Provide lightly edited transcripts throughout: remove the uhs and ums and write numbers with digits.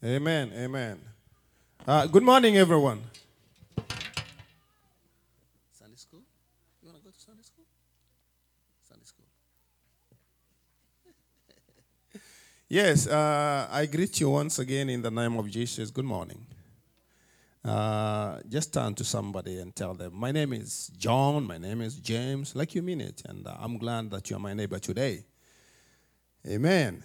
Amen. Amen. Good morning, everyone. Sunday school? You want to go to Sunday school? Sunday school. Yes, I greet you once again in the name of Jesus. Good morning. Just turn to somebody and tell them, my name is John, my name is James, like you mean it, and I'm glad that you are my neighbor today. Amen.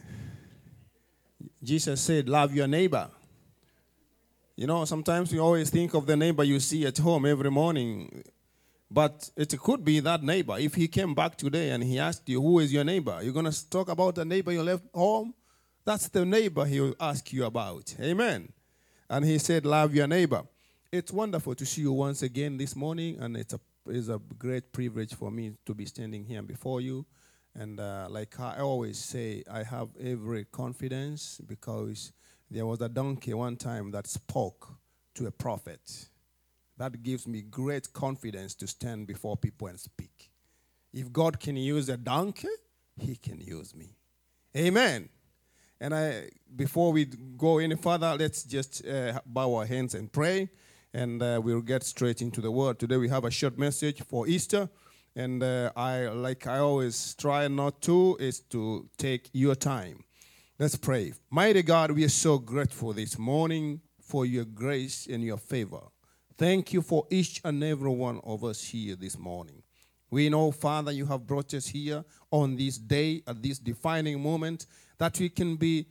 Jesus said, love your neighbor. You know, sometimes you always think of the neighbor you see at home every morning, but it could be that neighbor. If he came back today and he asked you, who is your neighbor? You're going to talk about the neighbor you left home? That's the neighbor he will ask you about. Amen. And he said, love your neighbor. It's wonderful to see you once again this morning, and it's a great privilege for me to be standing here before you. And like I always say, I have every confidence because there was a donkey one time that spoke to a prophet. That gives me great confidence to stand before people and speak. If God can use a donkey, he can use me. Amen. And before we go any further, let's just bow our hands and pray, and we'll get straight into the word. Today we have a short message for Easter, and I always try not to, is to take your time. Let's pray. Mighty God, we are so grateful this morning for your grace and your favor. Thank you for each and every one of us here this morning. We know, Father, you have brought us here on this day, at this defining moment, that we can be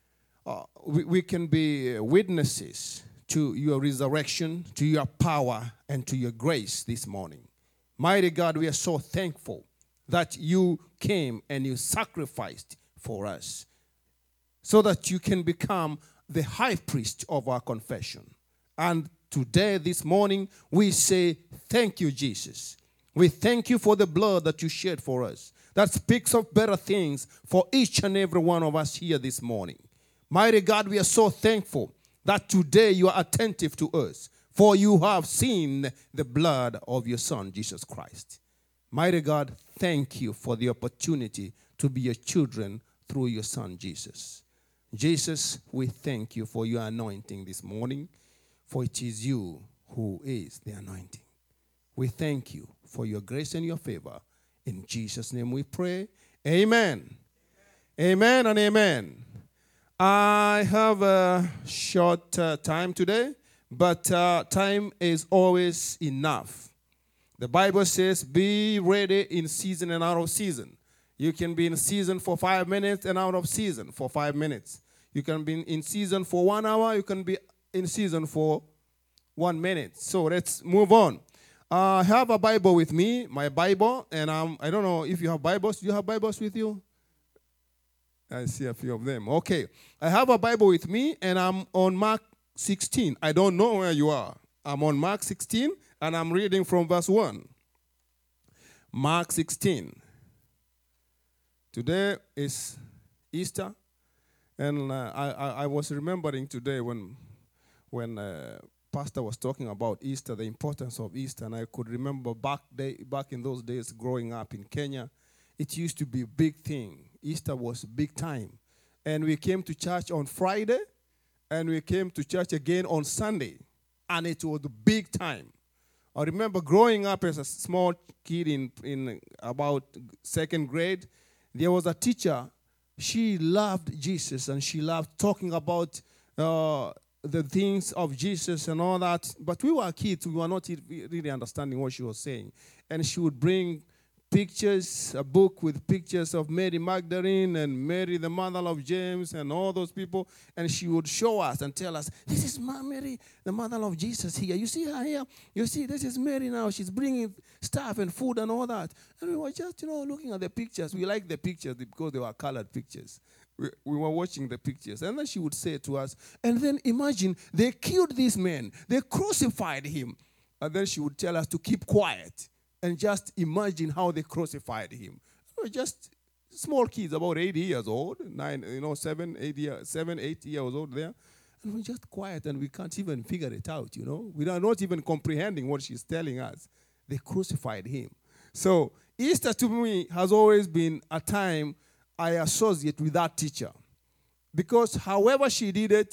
witnesses to your resurrection, to your power, and to your grace this morning. Mighty God, we are so thankful that you came and you sacrificed for us so that you can become the high priest of our confession. And today, this morning, we say, thank you, Jesus. We thank you for the blood that you shed for us. That speaks of better things for each and every one of us here this morning. Mighty God, we are so thankful that today you are attentive to us, for you have seen the blood of your Son, Jesus Christ. Mighty God, thank you for the opportunity to be your children through your Son, Jesus. Jesus, we thank you for your anointing this morning, for it is you who is the anointing. We thank you for your grace and your favor. In Jesus' name we pray. Amen. Amen and amen. I have a short time today, but time is always enough. The Bible says, be ready in season and out of season. You can be in season for 5 minutes and out of season for 5 minutes. You can be in season for 1 hour. You can be in season for 1 minute. So let's move on. I have a Bible with me, my Bible, and I don't know if you have Bibles. Do you have Bibles with you? I see a few of them. Okay. I have a Bible with me, and I'm on Mark 16. I don't know where you are. I'm on Mark 16, and I'm reading from verse 1. Mark 16. Today is Easter, and I was remembering today when Pastor was talking about Easter, the importance of Easter, and I could remember back in those days growing up in Kenya, it used to be a big thing. Easter was a big time. And we came to church on Friday, and we came to church again on Sunday, and it was a big time. I remember growing up as a small kid in about second grade, there was a teacher. She loved Jesus, and she loved talking about the things of Jesus and all that. But we were kids. We were not really understanding what she was saying. And she would bring pictures, a book with pictures of Mary Magdalene and Mary, the mother of James, and all those people. And she would show us and tell us, this is Mary, the mother of Jesus here. You see her here? You see, this is Mary now. She's bringing stuff and food and all that. And we were just, looking at the pictures. We liked the pictures because they were colored pictures. We were watching the pictures. And then she would say to us, and then imagine, they killed this man. They crucified him. And then she would tell us to keep quiet and just imagine how they crucified him. We were just small kids, about 8 years old, 7, 8 years old there. And we're just quiet and we can't even figure it out, We are not even comprehending what she's telling us. They crucified him. So Easter to me has always been a time I associate with that teacher. Because however she did it,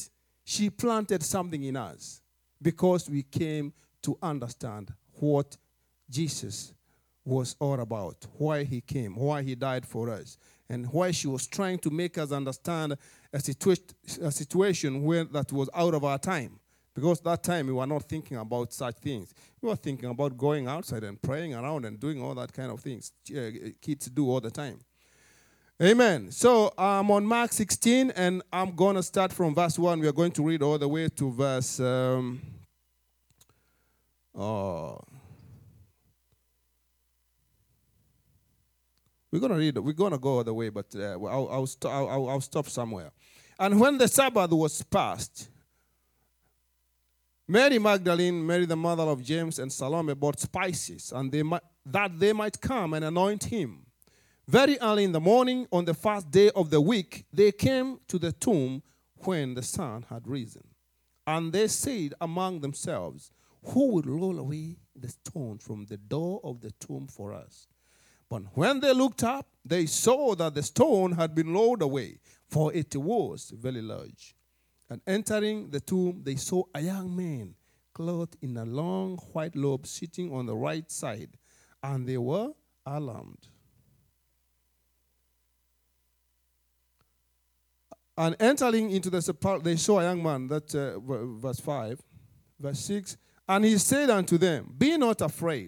She planted something in us because we came to understand what Jesus was all about, why he came, why he died for us, and why she was trying to make us understand a situation where that was out of our time. Because that time we were not thinking about such things. We were thinking about going outside and praying around and doing all that kind of things kids do all the time. Amen. So I'm on Mark 16, and I'm going to start from verse 1. We are going to read all the way to verse... we're going to read. We're going to go all the way, but I'll stop somewhere. And when the Sabbath was past, Mary Magdalene, Mary the mother of James, and Salome bought spices, and that they might come and anoint him. Very early in the morning, on the first day of the week, they came to the tomb when the sun had risen. And they said among themselves, "Who will roll away the stone from the door of the tomb for us?" But when they looked up, they saw that the stone had been rolled away, for it was very large. And entering the tomb, they saw a young man clothed in a long white robe sitting on the right side, and they were alarmed. And entering into the sepulchre, they saw a young man, verse 5, verse 6, and he said unto them, "Be not afraid.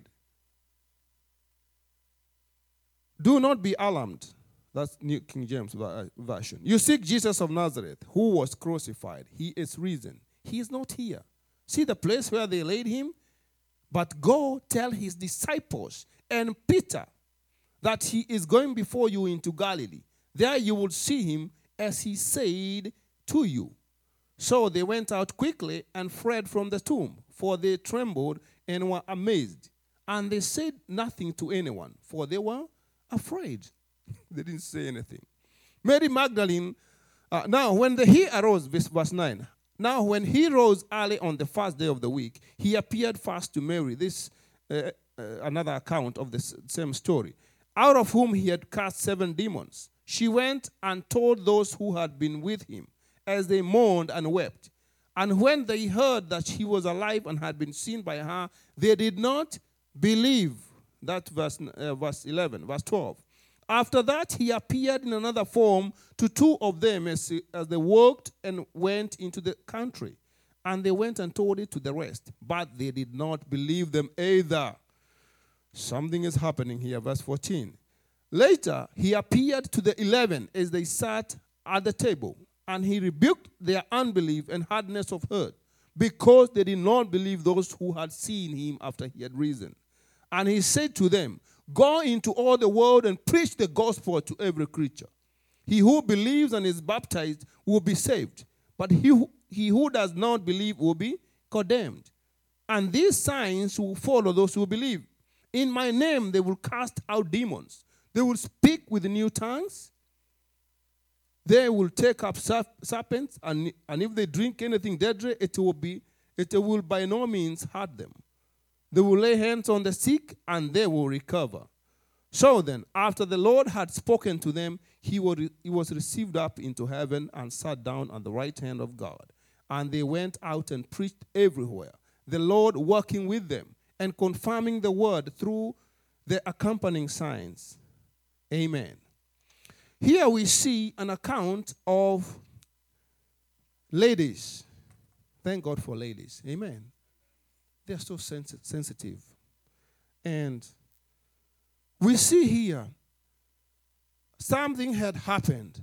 Do not be alarmed." That's New King James Version. "You seek Jesus of Nazareth, who was crucified. He is risen. He is not here. See the place where they laid him? But go tell his disciples and Peter that he is going before you into Galilee. There you will see him, as he said to you." So they went out quickly and fled from the tomb, for they trembled and were amazed. And they said nothing to anyone, for they were afraid. They didn't say anything. Mary Magdalene, now when he arose, verse 9, now when he rose early on the first day of the week, he appeared first to Mary. This another account of the same story, out of whom he had cast 7 demons. She went and told those who had been with him, as they mourned and wept. And when they heard that he was alive and had been seen by her, they did not believe. That verse 11, verse 12. After that, he appeared in another form to 2 of them as they walked and went into the country. And they went and told it to the rest, but they did not believe them either. Something is happening here, verse 14. Later, he appeared to the 11 as they sat at the table, and he rebuked their unbelief and hardness of heart, because they did not believe those who had seen him after he had risen. And he said to them, "Go into all the world and preach the gospel to every creature. He who believes and is baptized will be saved, but he who does not believe will be condemned. And these signs will follow those who believe. In my name they will cast out demons. They will speak with new tongues. They will take up serpents, and if they drink anything deadly, it will by no means hurt them. They will lay hands on the sick, and they will recover." So then, after the Lord had spoken to them, he was received up into heaven and sat down at the right hand of God. And they went out and preached everywhere, the Lord working with them and confirming the word through the accompanying signs. Amen. Here we see an account of ladies. Thank God for ladies. Amen. They're so sensitive. And we see here something had happened.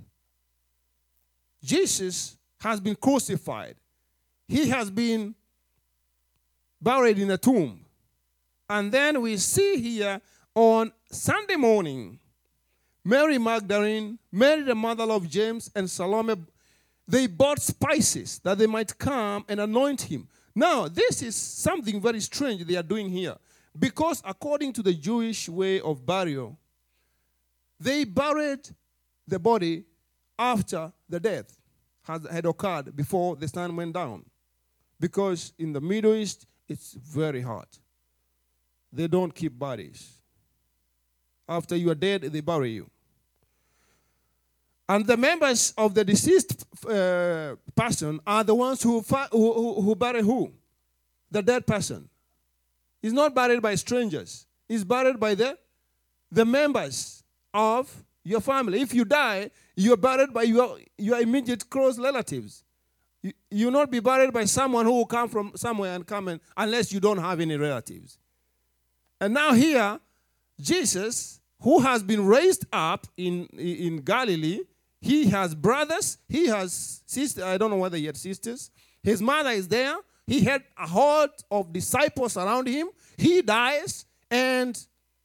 Jesus has been crucified. He has been buried in a tomb. And then we see here on Sunday morning, Mary Magdalene, Mary the mother of James, and Salome, they bought spices that they might come and anoint him. Now, this is something very strange they are doing here. Because according to the Jewish way of burial, they buried the body after the death had occurred, before the sun went down. Because in the Middle East, it's very hot. They don't keep bodies. After you are dead, they bury you. And the members of the deceased person are the ones who bury who? The dead person. He's not buried by strangers. He's buried by the members of your family. If you die, you're buried by your immediate close relatives. You'll not be buried by someone who will come from somewhere and come in unless you don't have any relatives. And now here, Jesus, who has been raised up in Galilee, he has brothers, he has sisters. I don't know whether he had sisters. His mother is there. He had a horde of disciples around him. He dies, and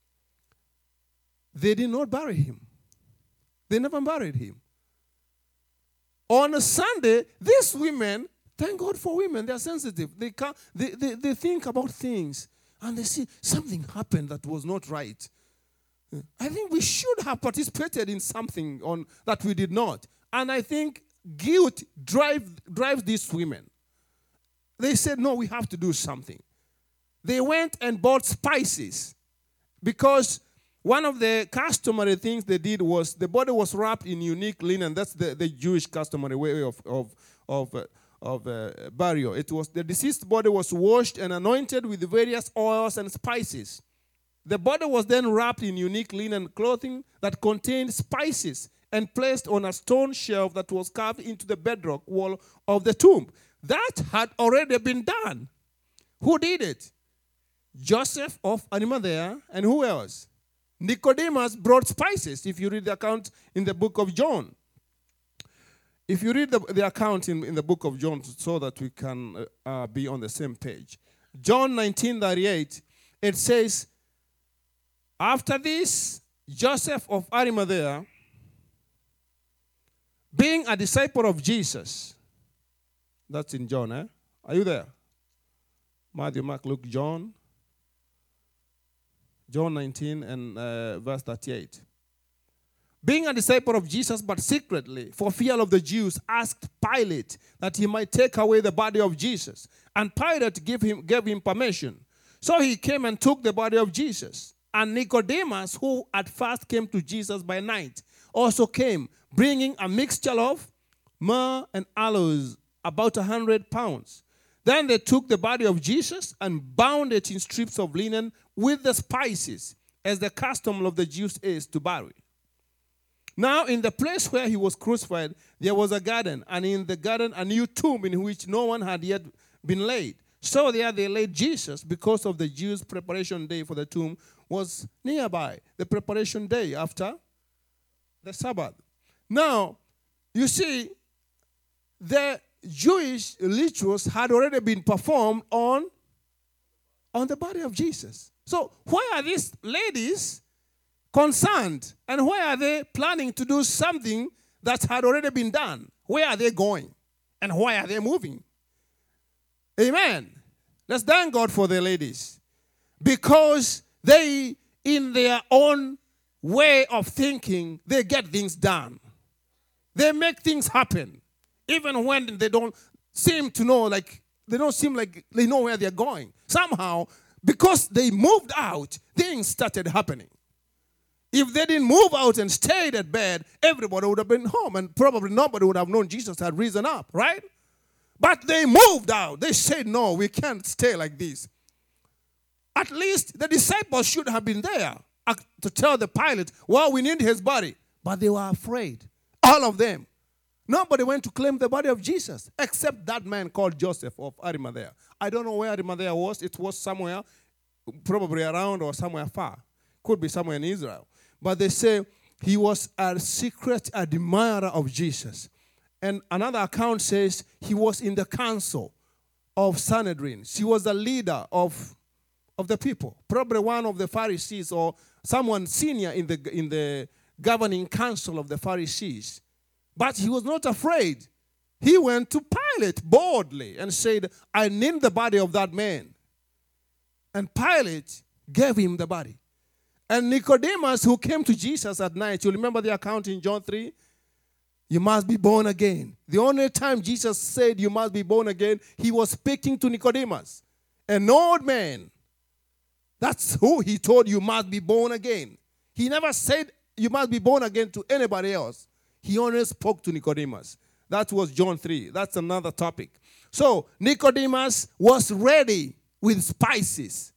they did not bury him. They never buried him. On a Sunday, these women, thank God for women, they're sensitive. They think about things, and they see something happened that was not right. I think we should have participated in something that we did not. And I think guilt drives these women. They said, no, we have to do something. They went and bought spices because one of the customary things they did was the body was wrapped in unique linen. That's the Jewish customary way of burial. It was the deceased body was washed and anointed with various oils and spices. The body was then wrapped in unique linen clothing that contained spices and placed on a stone shelf that was carved into the bedrock wall of the tomb. That had already been done. Who did it? Joseph of Arimathea, and who else? Nicodemus brought spices, if you read the account in the book of John. If you read the account in the book of John so that we can be on the same page. John 19:38, it says, after this, Joseph of Arimathea, being a disciple of Jesus, that's in John, eh? Are you there? Matthew, Mark, Luke, John. John 19 and verse 38. Being a disciple of Jesus, but secretly, for fear of the Jews, asked Pilate that he might take away the body of Jesus. And Pilate gave him permission. So he came and took the body of Jesus. And Nicodemus, who at first came to Jesus by night, also came, bringing a mixture of myrrh and aloes, about 100 pounds. Then they took the body of Jesus and bound it in strips of linen with the spices, as the custom of the Jews is to bury. Now in the place where he was crucified, there was a garden, and in the garden a new tomb in which no one had yet been laid. So there they laid Jesus, because of the Jews' preparation day for the tomb was nearby, the preparation day after the Sabbath. Now, you see, the Jewish rituals had already been performed on the body of Jesus. So why are these ladies concerned? And why are they planning to do something that had already been done? Where are they going? And why are they moving? Amen. Let's thank God for the ladies. Because they, in their own way of thinking, they get things done. They make things happen. Even when they don't seem to know, they don't seem like they know where they're going. Somehow, because they moved out, things started happening. If they didn't move out and stayed at bed, everybody would have been home, and probably nobody would have known Jesus had risen up, right? But they moved out. They said, no, we can't stay like this. At least the disciples should have been there to tell the Pilate, well, we need his body. But they were afraid. All of them. Nobody went to claim the body of Jesus except that man called Joseph of Arimathea. I don't know where Arimathea was. It was somewhere, probably around or somewhere far. Could be somewhere in Israel. But they say he was a secret admirer of Jesus. And another account says he was in the council of Sanhedrin. He was the leader of the people. Probably one of the Pharisees or someone senior in the governing council of the Pharisees. But he was not afraid. He went to Pilate boldly and said, I need the body of that man. And Pilate gave him the body. And Nicodemus, who came to Jesus at night, you remember the account in John 3? You must be born again. The only time Jesus said you must be born again, he was speaking to Nicodemus, an old man. That's who he told you must be born again. He never said you must be born again to anybody else. He only spoke to Nicodemus. That was John 3. That's another topic. So Nicodemus was ready with spices.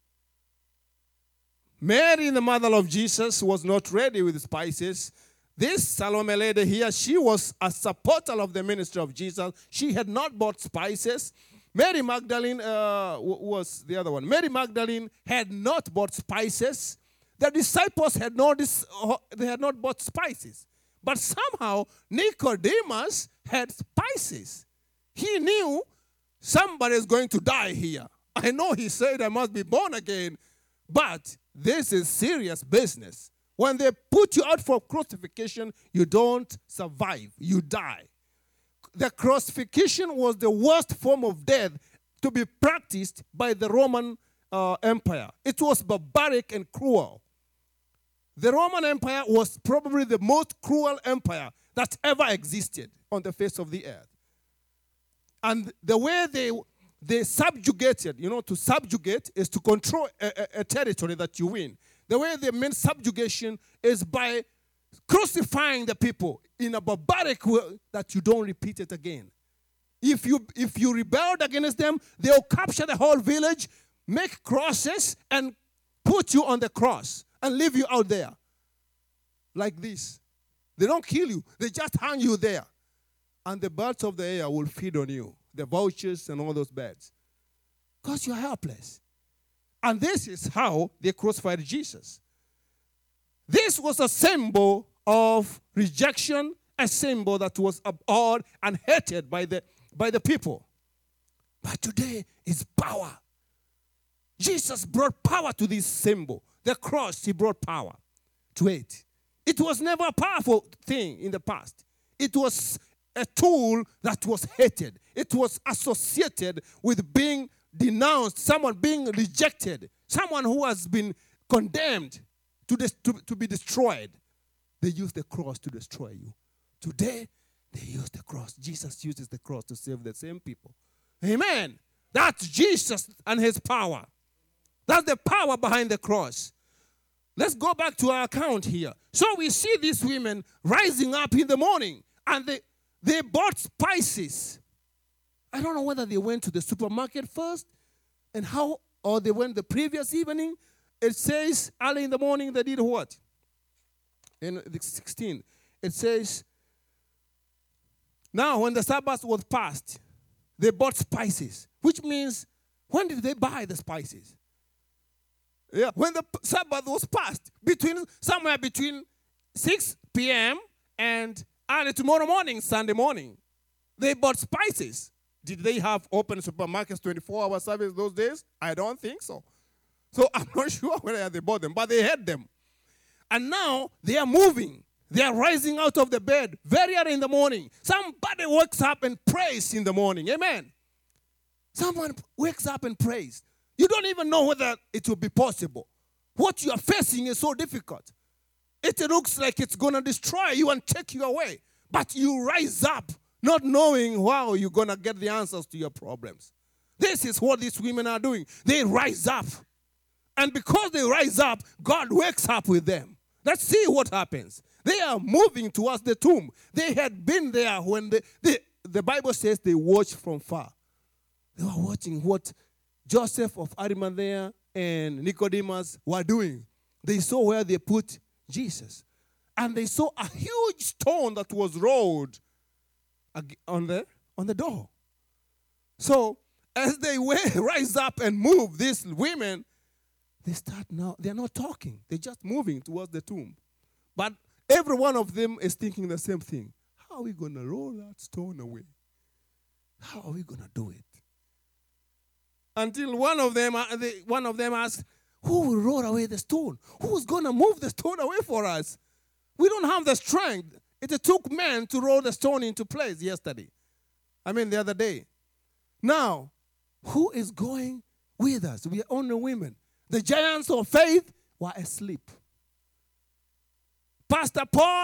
Mary, the mother of Jesus, was not ready with spices. This Salome lady here, she was a supporter of the ministry of Jesus. She had not bought spices. Mary Magdalene was the other one. Mary Magdalene had not bought spices. The disciples had not bought spices. But somehow Nicodemus had spices. He knew somebody is going to die here. I know he said I must be born again, but this is serious business. When they put you out for crucifixion, you don't survive. You die. The crucifixion was the worst form of death to be practiced by the Roman Empire. It was barbaric and cruel. The Roman Empire was probably the most cruel empire that ever existed on the face of the earth. And the way they subjugated, to subjugate is to control a territory that you win. The way they meant subjugation is by crucifying the people in a barbaric way that you don't repeat it again. If you rebelled against them, they'll capture the whole village, make crosses, and put you on the cross and leave you out there like this. They don't kill you. They just hang you there. And the birds of the air will feed on you, the vultures and all those birds, because you're helpless. And this is how they crucified Jesus. This was a symbol of rejection, a symbol that was abhorred and hated by the people. But today is power. Jesus brought power to this symbol. The cross, he brought power to it. It was never a powerful thing in the past. It was a tool that was hated. It was associated with being denounced, someone being rejected, someone who has been condemned to be destroyed. They use the cross to destroy you. Today, they use the cross. Jesus uses the cross to save the same people. Amen. That's Jesus and his power. That's the power behind the cross. Let's go back to our account here. So we see these women rising up in the morning, and they bought spices. I don't know whether they went to the supermarket first or they went the previous evening. It says early in the morning they did what? In the 16, it says, now when the Sabbath was passed, they bought spices, which means, when did they buy the spices? Yeah, when the Sabbath was passed, somewhere between 6 p.m. and early tomorrow morning, Sunday morning, they bought spices. Did they have open supermarkets 24-hour service those days? I don't think so. So I'm not sure whether they bought them, but they had them. And now they are moving. They are rising out of the bed very early in the morning. Somebody wakes up and prays in the morning. Amen. Someone wakes up and prays. You don't even know whether it will be possible. What you are facing is so difficult. It looks like it's going to destroy you and take you away. But you rise up, not knowing how you're going to get the answers to your problems. This is what these women are doing. They rise up. And because they rise up, God wakes up with them. Let's see what happens. They are moving towards the tomb. They had been there when the Bible says they watched from far. They were watching what Joseph of Arimathea and Nicodemus were doing. They saw where they put Jesus. And they saw a huge stone that was rolled on the door. So as they rise up and move, these women, they're not talking. They're just moving towards the tomb. But every one of them is thinking the same thing. How are we going to roll that stone away? How are we going to do it? Until one of them asked, who will roll away the stone? Who's going to move the stone away for us? We don't have the strength. It took men to roll the stone into place the other day. Now, who is going with us? We are only women. The giants of faith were asleep. Pastor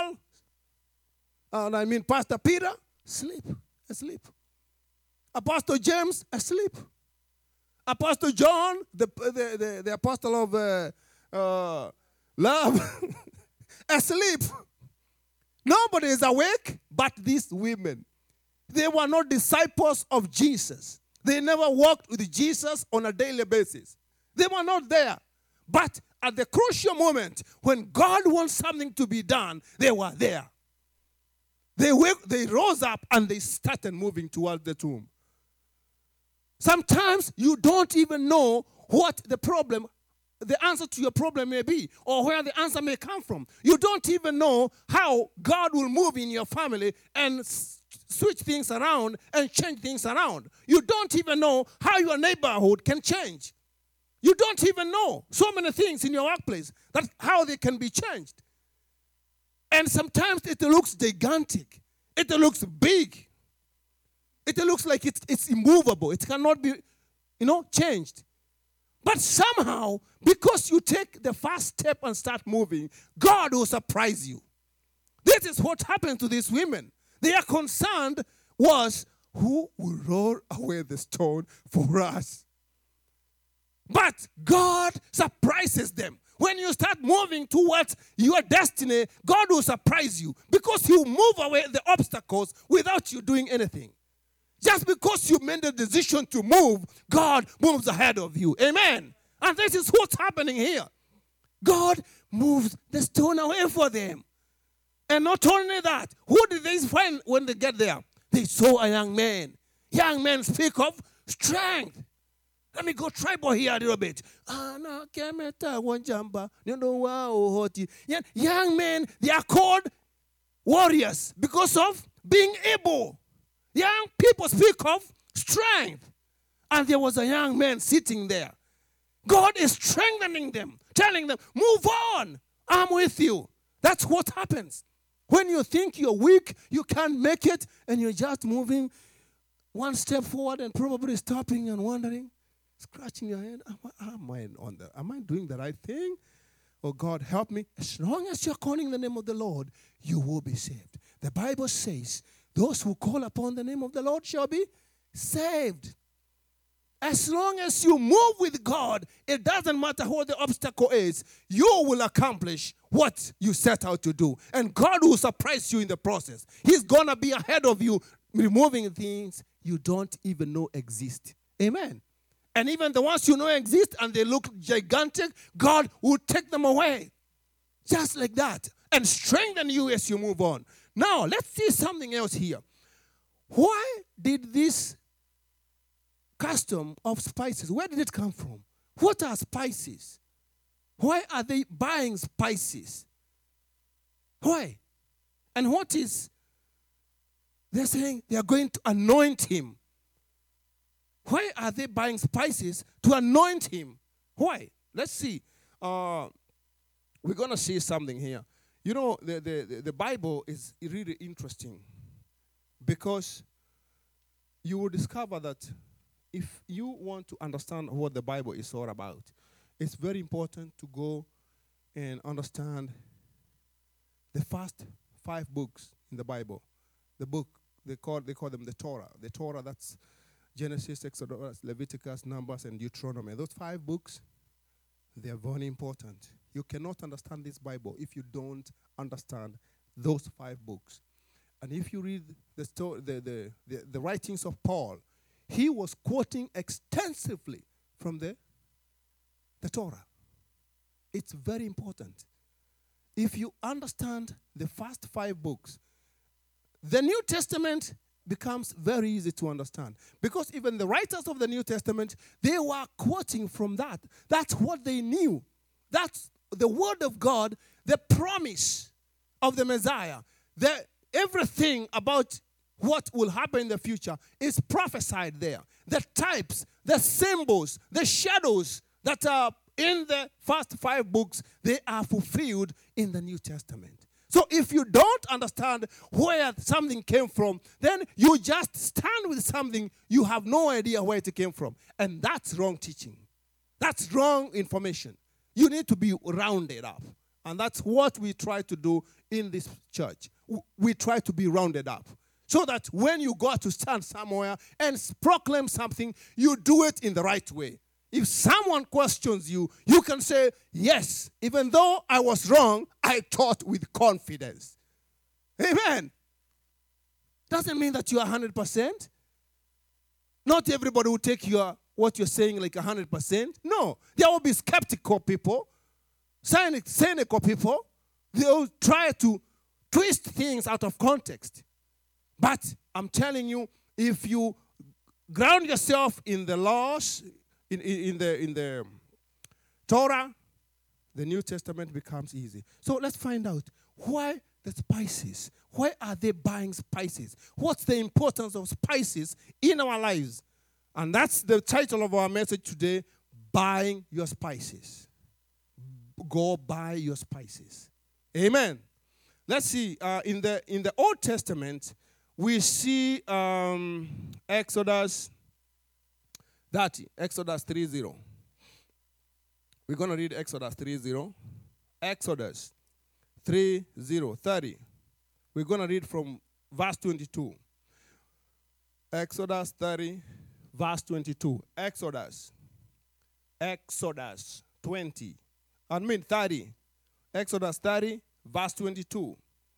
Peter, asleep. Apostle James, asleep. Apostle John, the apostle of love, asleep. Nobody is awake but these women. They were not disciples of Jesus. They never walked with Jesus on a daily basis. They were not there. But at the crucial moment, when God wants something to be done, they were there. They rose up and they started moving towards the tomb. Sometimes you don't even know what the answer to your problem may be, or where the answer may come from. You don't even know how God will move in your family and switch things around and change things around. You don't even know how your neighborhood can change. You don't even know so many things in your workplace, that how they can be changed. And sometimes it looks gigantic. It looks big. It looks like it's immovable. It cannot be, changed. But somehow, because you take the first step and start moving, God will surprise you. This is what happened to these women. Their concern was, who will roll away the stone for us? But God surprises them. When you start moving towards your destiny, God will surprise you, because He will move away the obstacles without you doing anything. Just because you made the decision to move, God moves ahead of you. Amen. And this is what's happening here. God moves the stone away for them. And not only that, who did they find when they get there? They saw a young man. Young men speak of strength. Let me go tribal here a little bit. Young men, they are called warriors because of being able. Young people speak of strength. And there was a young man sitting there. God is strengthening them, telling them, move on. I'm with you. That's what happens. When you think you're weak, you can't make it, and you're just moving one step forward and probably stopping and wondering, scratching your head, am I doing the right thing? Oh, God, help me. As long as you're calling the name of the Lord, you will be saved. The Bible says, those who call upon the name of the Lord shall be saved. As long as you move with God, it doesn't matter what the obstacle is, you will accomplish what you set out to do. And God will surprise you in the process. He's going to be ahead of you, removing things you don't even know exist. Amen. And even the ones you know exist and they look gigantic, God will take them away. Just like that. And strengthen you as you move on. Now, let's see something else here. Why did this custom of spices, where did it come from? What are spices? Why are they buying spices? Why? And what is, they're saying they are going to anoint him. Why are they buying spices to anoint him? Why? Let's see. We're going to see something here. You know, the Bible is really interesting, because you will discover that if you want to understand what the Bible is all about, it's very important to go and understand the first 5 books in the Bible. The book, they call them the Torah. The Torah, that's Genesis, Exodus, Leviticus, Numbers, and Deuteronomy. Those 5 books, they are very important. You cannot understand this Bible if you don't understand those 5 books. And if you read the writings of Paul, he was quoting extensively from the Torah. It's very important. If you understand the first 5 books, the New Testament becomes very easy to understand. Because even the writers of the New Testament, they were quoting from that. That's what they knew. That's the Word of God, the promise of the Messiah. Everything about what will happen in the future is prophesied there. The types, the symbols, the shadows that are in the first 5 books, they are fulfilled in the New Testament. So if you don't understand where something came from, then you just stand with something, you have no idea where it came from. And that's wrong teaching. That's wrong information. You need to be rounded up. And that's what we try to do in this church. We try to be rounded up. So that when you go to stand somewhere and proclaim something, you do it in the right way. If someone questions you, you can say, yes, even though I was wrong, I taught with confidence. Amen. Doesn't mean that you are 100%. Not everybody will take what you're saying like 100%. No. There will be skeptical people, cynical people. They will try to twist things out of context. But I'm telling you, if you ground yourself in the laws, in the Torah, the New Testament becomes easy. So let's find out why the spices. Why are they buying spices? What's the importance of spices in our lives? And that's the title of our message today, Buying Your Spices. Go buy your spices. Amen. Let's see. In the Old Testament, we see Exodus 30. Exodus 3:0. We're going to read Exodus 3:0. Exodus 3:0, 30. We're going to read from verse 22. Exodus 30, verse 22. Exodus 20. 30. Exodus 30, verse 22.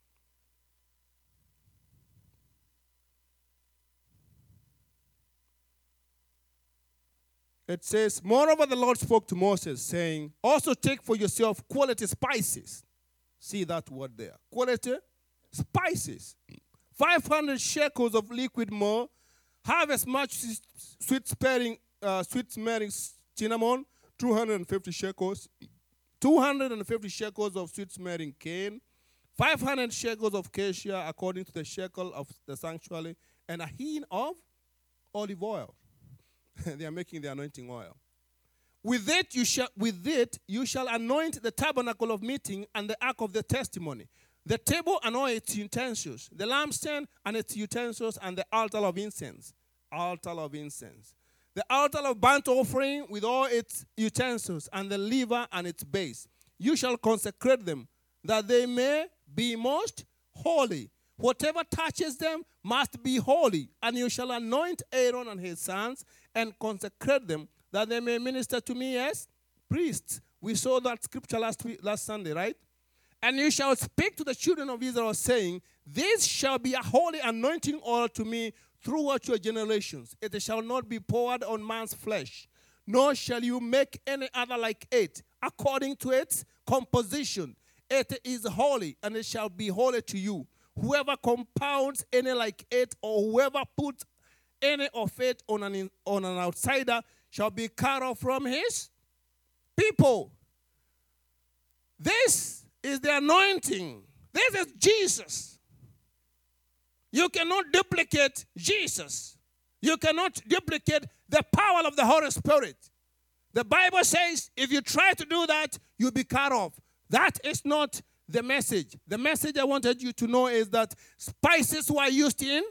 It says, moreover, the Lord spoke to Moses, saying, also take for yourself quality spices. See that word there. Quality spices. 500 shekels of liquid myrrh. Have as much sweet-smelling cinnamon, 250 shekels. 250 shekels of sweet-smelling cane. 500 shekels of cassia, according to the shekel of the sanctuary. And a hin of olive oil. They are making the anointing oil. With it you shall anoint the tabernacle of meeting and the ark of the testimony, the table and all its utensils, the lampstand and its utensils, and the altar of incense. Altar of incense. The altar of burnt offering with all its utensils, and the laver and its base. You shall consecrate them, that they may be most holy. Whatever touches them must be holy, and you shall anoint Aaron and his sons, and consecrate them, that they may minister to me as priests. We saw that scripture last Sunday, right? And you shall speak to the children of Israel, saying, this shall be a holy anointing oil to me throughout your generations. It shall not be poured on man's flesh, nor shall you make any other like it, according to its composition. It is holy, and it shall be holy to you. Whoever compounds any like it, or whoever puts any of it on an outsider, shall be cut off from his people. This is the anointing. This is Jesus. You cannot duplicate Jesus. You cannot duplicate the power of the Holy Spirit. The Bible says if you try to do that, you'll be cut off. That is not the message. The message I wanted you to know is that spices were used in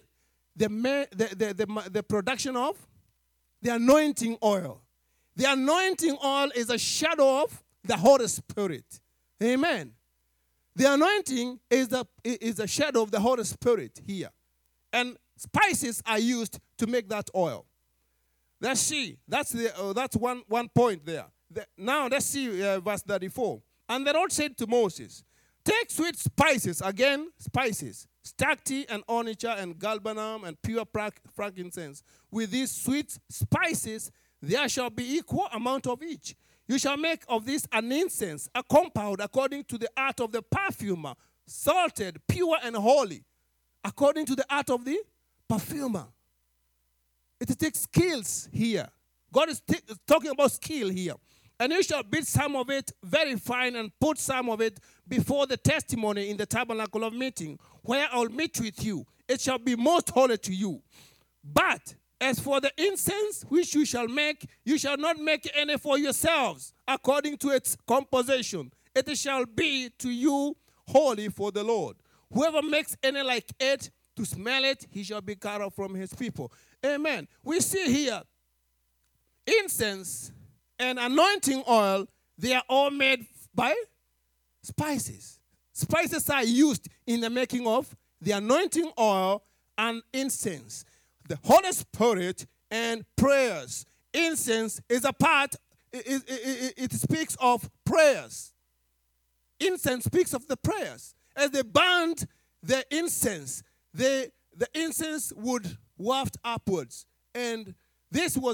the production of the anointing oil. The anointing oil is a shadow of the Holy Spirit. Amen. The anointing is a shadow of the Holy Spirit here. And spices are used to make that oil. Let's see. That's one point there. Now let's see verse 34. And the Lord said to Moses, take sweet spices, again spices, stacte and onycha and galbanum and pure frankincense. With these sweet spices there shall be equal amount of each. You shall make of this an incense, a compound according to the art of the perfumer, salted, pure and holy, according to the art of the perfumer. It takes skills here. God is talking about skill here. And you shall beat some of it very fine and put some of it before the testimony in the tabernacle of meeting, where I'll meet with you. It shall be most holy to you. But as for the incense which you shall make, you shall not make any for yourselves, according to its composition. It shall be to you holy for the Lord. Whoever makes any like it to smell it, he shall be cut off from his people. Amen. We see here incense and anointing oil, they are all made by spices. Spices are used in the making of the anointing oil and incense. The Holy Spirit and prayers. Incense is a part, it speaks of prayers. Incense speaks of the prayers. As they burned the incense. The incense would waft upwards, and this was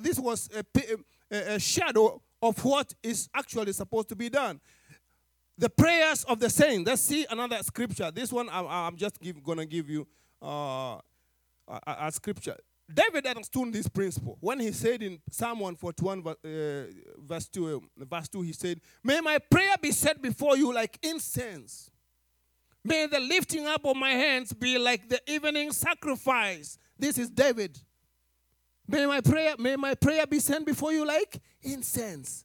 a shadow of what is actually supposed to be done. The prayers of the saints. Let's see another scripture. This one I'm just going to give you a scripture. David understood this principle when he said in Psalm 141, verse 2, he said, "May my prayer be set before you like incense. May the lifting up of my hands be like the evening sacrifice." This is David. May my prayer be sent before you like incense.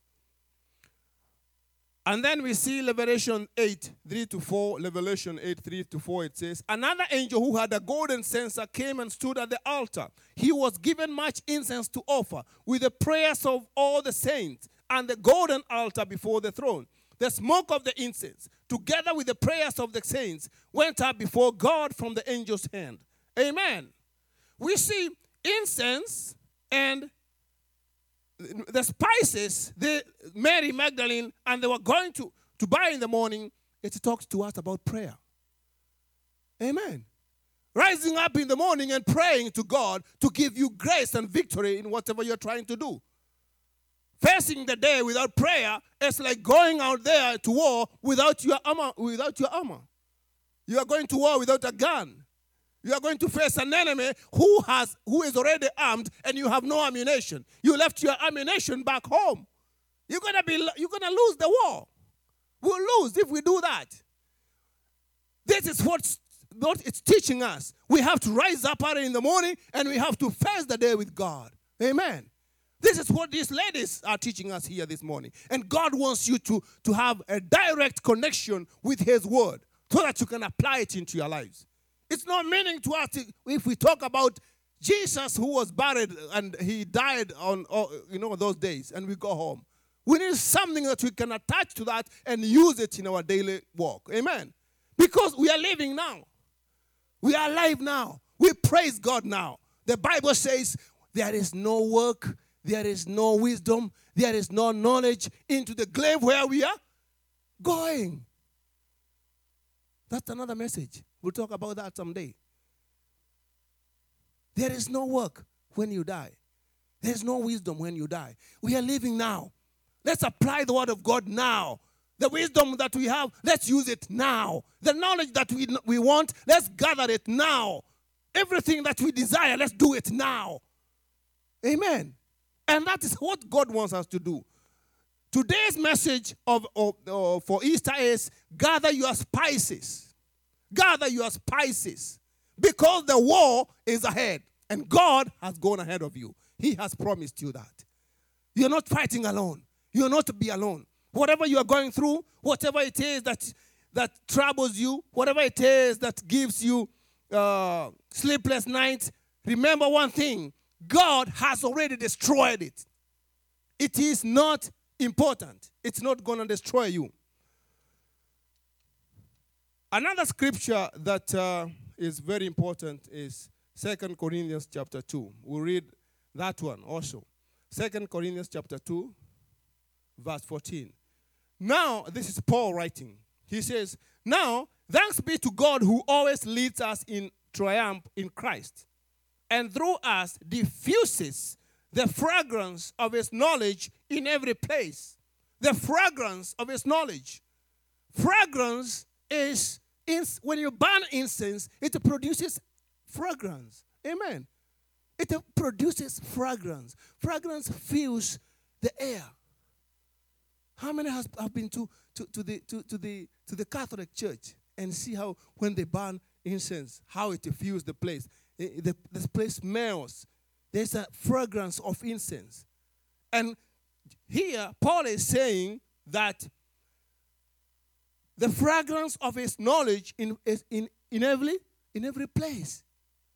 And then we see Revelation 8:3-4. Revelation 8:3-4. It says, "Another angel who had a golden censer came and stood at the altar. He was given much incense to offer with the prayers of all the saints and the golden altar before the throne. The smoke of the incense, together with the prayers of the saints, went up before God from the angel's hand." Amen. We see incense and the spices, Mary Magdalene, and they were going to buy in the morning. It talks to us about prayer. Amen. Rising up in the morning and praying to God to give you grace and victory in whatever you're trying to do. Facing the day without prayer is like going out there to war without your armor. You are going to war without a gun. You are going to face an enemy who is already armed, and you have no ammunition. You left your ammunition back home. You're gonna lose the war. We'll lose if we do that. This is what it's teaching us. We have to rise up early in the morning, and we have to face the day with God. Amen. This is what these ladies are teaching us here this morning. And God wants you to have a direct connection with His word so that you can apply it into your lives. It's not meaning to us if we talk about Jesus who was buried and He died on those days, and we go home. We need something that we can attach to that and use it in our daily walk. Amen. Because we are living now. We are alive now. We praise God now. The Bible says there is no work, there is no wisdom, there is no knowledge into the grave where we are going. That's another message. We'll talk about that someday. There is no work when you die. There is no wisdom when you die. We are living now. Let's apply the word of God now. The wisdom that we have, let's use it now. The knowledge that we want, let's gather it now. Everything that we desire, let's do it now. Amen. And that is what God wants us to do. Today's message for Easter is gather your spices. Gather your spices. Because the war is ahead. And God has gone ahead of you. He has promised you that. You're not fighting alone. You're not to be alone. Whatever you are going through, whatever it is that troubles you, whatever it is that gives you sleepless nights, remember one thing. God has already destroyed it. It is not important. It's not going to destroy you. Another scripture that is very important is 2 Corinthians chapter 2. We'll read that one also. 2 Corinthians chapter 2, verse 14. Now, this is Paul writing. He says, "Now, thanks be to God who always leads us in triumph in Christ, and through us diffuses the fragrance of His knowledge in every place." The fragrance of His knowledge. Fragrance is, when you burn incense, it produces fragrance. Amen. It produces fragrance. Fragrance fills the air. How many have been to the Catholic Church and see how when they burn incense, how it fills the place? The place smells. There's a fragrance of incense. And here, Paul is saying that the fragrance of His knowledge in every place.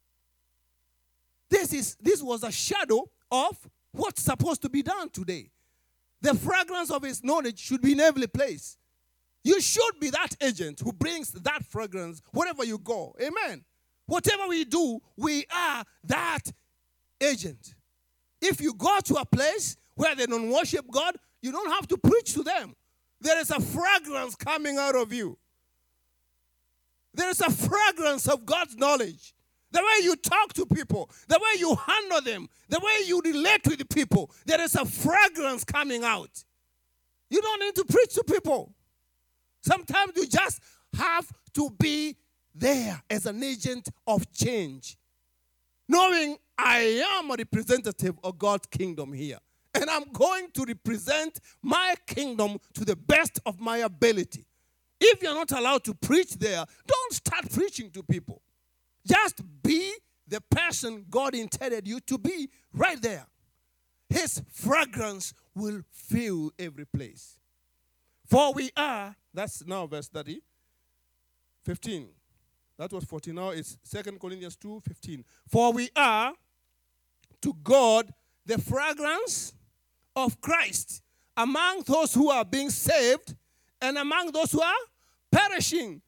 This was a shadow of what's supposed to be done today. The fragrance of His knowledge should be in every place. You should be that agent who brings that fragrance wherever you go. Amen. Whatever we do, we are that agent. If you go to a place where they don't worship God, you don't have to preach to them. There is a fragrance coming out of you. There is a fragrance of God's knowledge. The way you talk to people, the way you handle them, the way you relate with the people, there is a fragrance coming out. You don't need to preach to people. Sometimes you just have to be there as an agent of change, knowing I am a representative of God's kingdom here. And I'm going to represent my kingdom to the best of my ability. If you're not allowed to preach there, don't start preaching to people. Just be the person God intended you to be right there. His fragrance will fill every place. For we are, that's now verse 30, 15. That was 14. Now it's 2 Corinthians 2:15. For we are to God the fragrance of Christ among those who are being saved and among those who are perishing.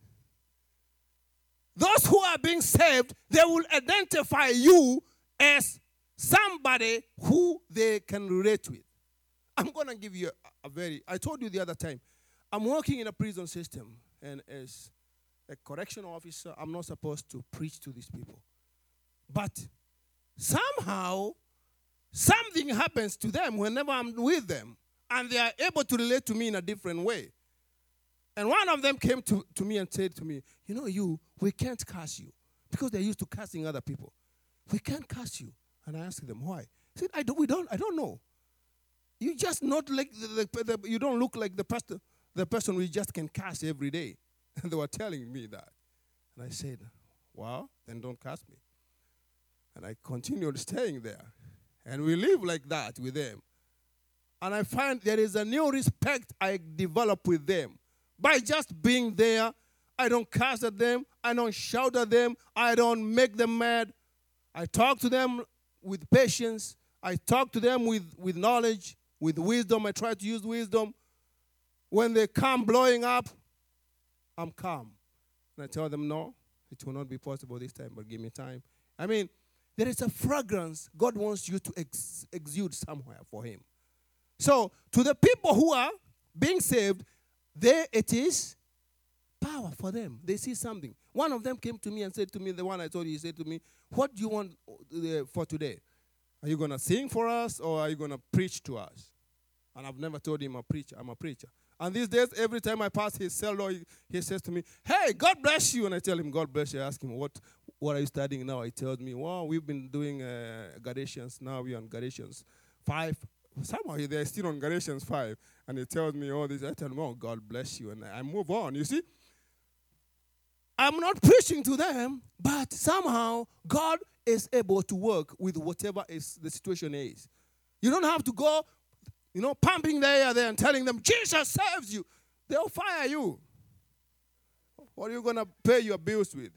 Those who are being saved, they will identify you as somebody who they can relate with. I'm going to give you I told you the other time, I'm working in a prison system, and as a correctional officer, I'm not supposed to preach to these people. But somehow, something happens to them whenever I'm with them, and they are able to relate to me in a different way. And one of them came to me and said to me, we can't curse you. Because they're used to cursing other people. We can't curse you. And I asked them, why? He said, I don't know. You just not like, you don't look like the person we just can curse every day. And they were telling me that. And I said, well, then don't curse me. And I continued staying there. And we live like that with them. And I find there is a new respect I develop with them. By just being there, I don't curse at them. I don't shout at them. I don't make them mad. I talk to them with patience. I talk to them with knowledge, with wisdom. I try to use wisdom. When they come blowing up, I'm calm. And I tell them, no, it will not be possible this time, but give me time. I mean, there is a fragrance God wants you to exude somewhere for him. So, to the people who are being saved, it is power for them. They see something. One of them came to me and said to me, the one I told you, he said to me, what do you want for today? Are you going to sing for us, or are you going to preach to us? And I've never told him I'm a preacher. And these days, every time I pass his cell door, he says to me, hey, God bless you. And I tell him, God bless you. I ask him, what are you studying now? He tells me, well, we've been doing Galatians. Now we're on Galatians 5. Somehow they're still on Galatians 5. And he tells me all this. I tell him, oh, God bless you. And I move on. You see? I'm not preaching to them, but somehow God is able to work with whatever the situation is. You don't have to go, pumping the air there and telling them, Jesus saves you. They'll fire you. What are you going to pay your bills with?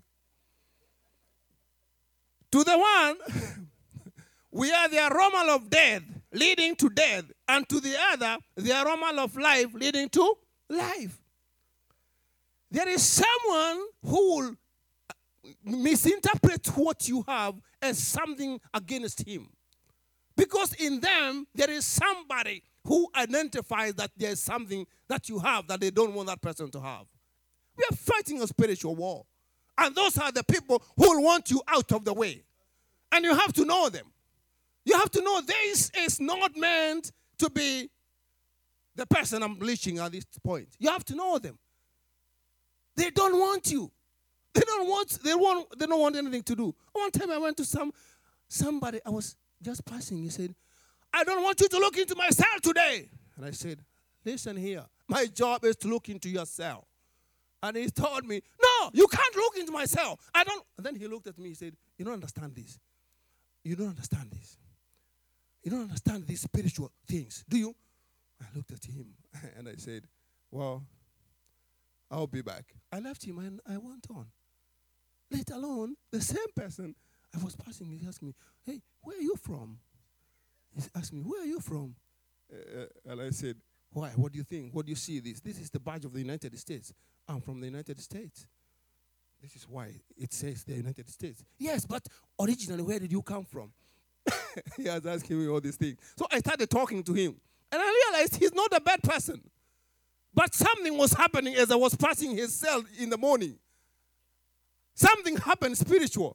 To the one, we are the aroma of death leading to death. And to the other, the aroma of life leading to life. There is someone who will misinterpret what you have as something against him. Because in them, there is somebody who identifies that there is something that you have that they don't want that person to have. We are fighting a spiritual war. And those are the people who will want you out of the way. And you have to know them. You have to know this is not meant to be the person I'm bleaching at this point. You have to know them. They don't want you. They don't want anything to do. One time I went to somebody, I was just passing. He said, I don't want you to look into my cell today. And I said, listen here. My job is to look into your cell. And he told me, no, you can't look into my cell. And then he looked at me. He said, you don't understand this. You don't understand this. You don't understand these spiritual things, do you? I looked at him and I said, well, I'll be back. I left him and I went on. Let alone, the same person, I was passing, he asked me, hey, where are you from? He asked me, where are you from? And I said, why? What do you think? What do you see this? This is the badge of the United States. I'm from the United States. This is why it says the United States. Yes, but originally, where did you come from? He was asking me all these things. So I started talking to him. And I realized he's not a bad person. But something was happening as I was passing his cell in the morning. Something happened spiritual.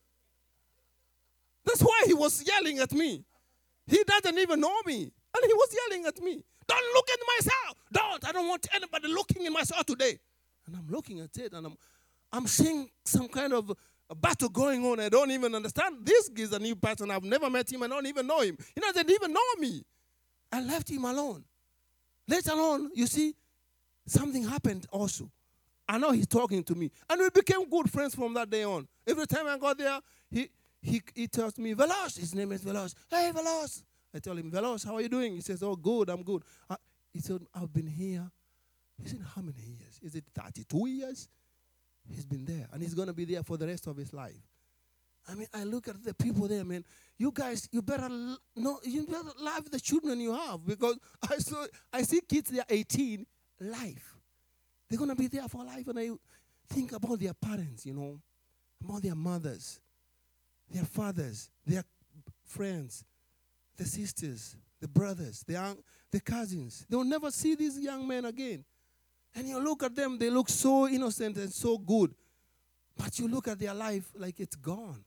That's why he was yelling at me. He doesn't even know me. And he was yelling at me. Don't look at myself. Don't. I don't want anybody looking in myself today. And I'm looking at it and I'm seeing some kind of a battle going on. I don't even understand. This is a new person. I've never met him. I don't even know him. He doesn't even know me. I left him alone. Later on, you see, something happened also. I know he's talking to me. And we became good friends from that day on. Every time I got there, he tells me, Veloz. His name is Veloz. Hey, Veloz. I tell him, Veloz, how are you doing? He says, oh, good, I'm good. He said, I've been here. He said, how many years? Is it 32 years? He's been there. And he's going to be there for the rest of his life. I mean, I look at the people there, man. You guys, you better love the children you have. Because I see kids, they're 18, life. They're going to be there for life. And I think about their parents, about their mothers, their fathers, their friends, the sisters, the brothers, the cousins. They will never see these young men again. And you look at them, they look so innocent and so good. But you look at their life like it's gone.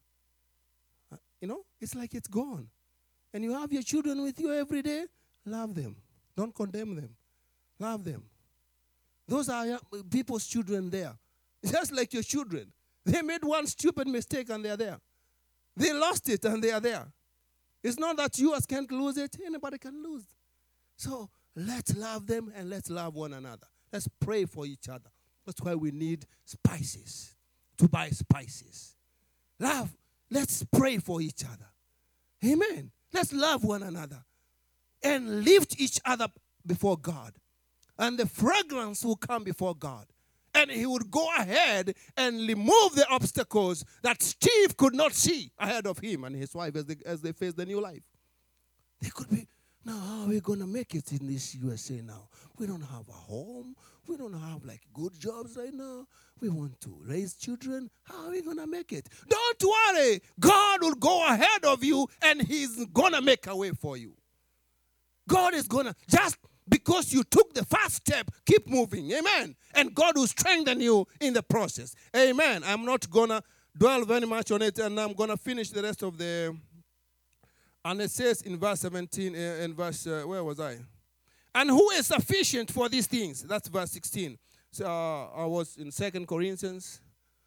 It's like it's gone. And you have your children with you every day, love them. Don't condemn them. Love them. Those are people's children there. Just like your children. They made one stupid mistake and they're there. They lost it and they are there. It's not that you can't lose it. Anybody can lose. So let's love them and let's love one another. Let's pray for each other. That's why we need spices. To buy spices. Love. Let's pray for each other. Amen. Let's love one another. And lift each other before God. And the fragrance will come before God. And he would go ahead and remove the obstacles that Steve could not see ahead of him and his wife as they face the new life. They could be, now how are we going to make it in this USA now? We don't have a home. We don't have good jobs right now. We want to raise children. How are we going to make it? Don't worry. God will go ahead of you and he's going to make a way for you. God is going to, just because you took the first step, keep moving. Amen. And God will strengthen you in the process. Amen. I'm not going to dwell very much on it, and I'm going to finish the rest of the... And it says in verse 17, where was I? And who is sufficient for these things? That's verse 16. So I was in 2 Corinthians.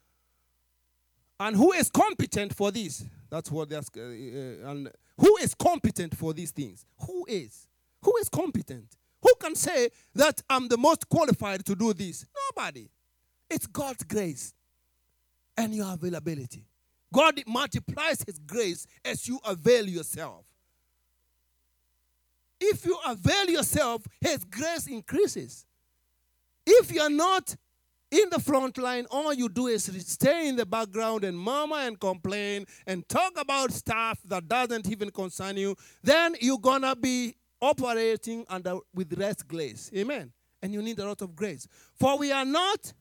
And who is competent for this? That's what they ask. And who is competent for these things? Who is? Who is competent? Who can say that I'm the most qualified to do this? Nobody. It's God's grace and your availability. God multiplies his grace as you avail yourself. If you avail yourself, his grace increases. If you're not in the front line, all you do is stay in the background and murmur and complain and talk about stuff that doesn't even concern you, then you're going to be operating with less grace. Amen. And you need a lot of grace. For we are not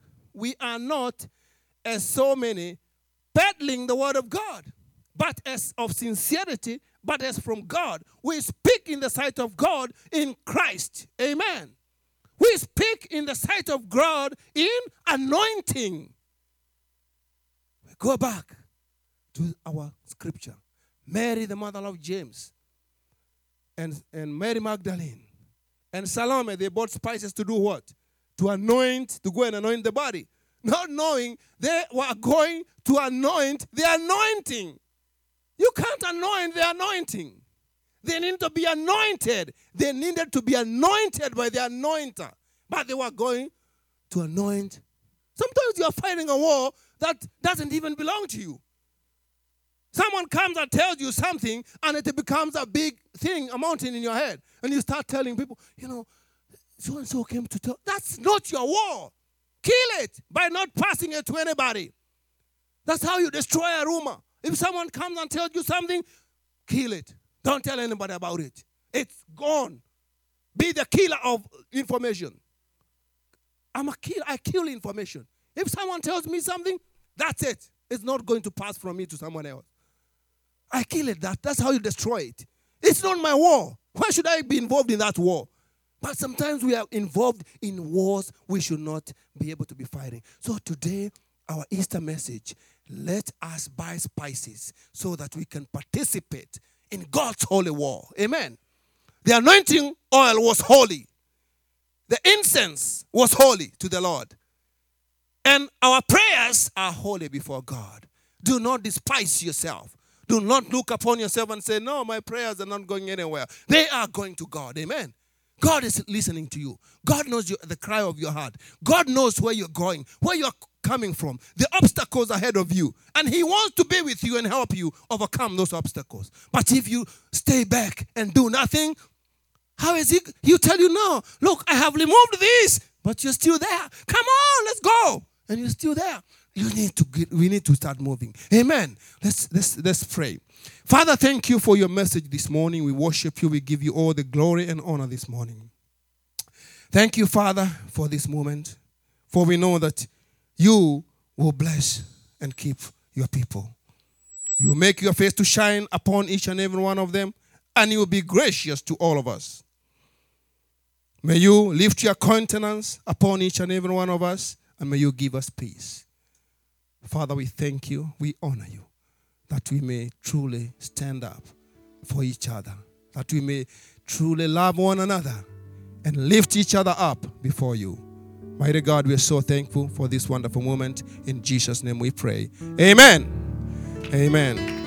as so many peddling the word of God, but as of sincerity, but as from God. We speak in the sight of God in Christ. Amen. We speak in the sight of God in anointing. We go back to our scripture. Mary, the mother of James, and Mary Magdalene, and Salome, they bought spices to do what? To go and anoint the body. Not knowing they were going to anoint the anointing. You can't anoint the anointing. They need to be anointed. They needed to be anointed by the anointer. But they were going to anoint. Sometimes you are fighting a war that doesn't even belong to you. Someone comes and tells you something, and it becomes a big thing, a mountain in your head. And you start telling people, so-and-so came to tell. That's not your war. Kill it by not passing it to anybody. That's how you destroy a rumor. If someone comes and tells you something, kill it. Don't tell anybody about it. It's gone. Be the killer of information. I'm a killer. I kill information. If someone tells me something, that's it. It's not going to pass from me to someone else. I kill it. That's how you destroy it. It's not my war. Why should I be involved in that war? But sometimes we are involved in wars we should not be able to be fighting. So today, our Easter message, let us buy spices so that we can participate in God's holy war. Amen. The anointing oil was holy. The incense was holy to the Lord. And our prayers are holy before God. Do not despise yourself. Do not look upon yourself and say, no, my prayers are not going anywhere. They are going to God. Amen. God is listening to you. God knows the cry of your heart. God knows where you're going, where you're coming from, the obstacles ahead of you. And He wants to be with you and help you overcome those obstacles. But if you stay back and do nothing, how is He? He'll tell you, no, look, I have removed this, but you're still there. Come on, let's go. And you're still there. We need to start moving. Amen. Let's pray. Father, thank you for your message this morning. We worship you. We give you all the glory and honor this morning. Thank you, Father, for this moment. For we know that you will bless and keep your people. You will make your face to shine upon each and every one of them, and you will be gracious to all of us. May you lift your countenance upon each and every one of us, and may you give us peace. Father, we thank you, we honor you, that we may truly stand up for each other, that we may truly love one another and lift each other up before you. Mighty God, we are so thankful for this wonderful moment. In Jesus' name we pray. Amen. Amen.